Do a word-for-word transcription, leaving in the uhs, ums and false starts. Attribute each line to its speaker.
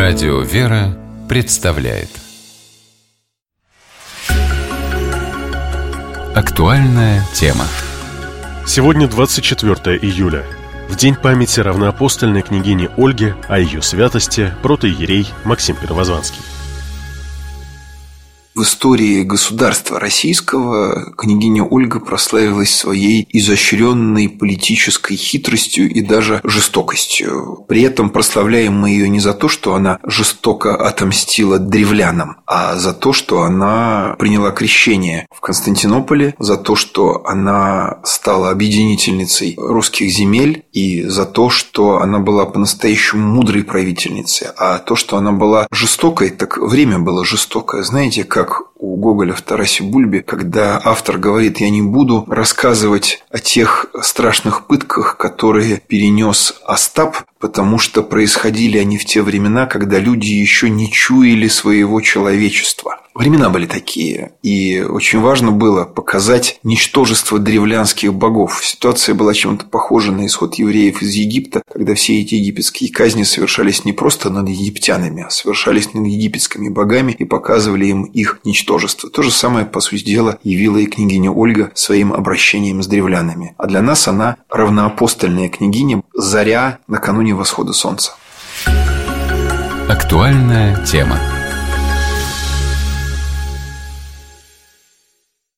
Speaker 1: Радио «Вера» представляет актуальная тема.
Speaker 2: Сегодня двадцать четвёртое июля. В день памяти равноапостольной княгини Ольги, о ее святости протоиерей Максим Первозванский.
Speaker 3: В истории государства российского княгиня Ольга прославилась своей изощренной политической хитростью и даже жестокостью. При этом прославляем мы ее не за то, что она жестоко отомстила древлянам, а за то, что она приняла крещение в Константинополе, за то, что она стала объединительницей русских земель, и за то, что она была по-настоящему мудрой правительницей. А то, что она была жестокой, так время было жестокое. Знаете, как как у Гоголя в Тарасе Бульбе, когда автор говорит: «Я не буду рассказывать о тех страшных пытках, которые перенес Остап, потому что происходили они в те времена, когда люди еще не чуяли своего человечества». Времена были такие, и очень важно было показать ничтожество древлянских богов. Ситуация была чем-то похожа на исход евреев из Египта, когда все эти египетские казни совершались не просто над египтянами, а совершались над египетскими богами и показывали им их ничтожество. То же самое, по сути дела, явила и княгиня Ольга своим обращением с древлянами. А для нас она равноапостольная княгиня, заря накануне восхода солнца.
Speaker 1: Актуальная тема.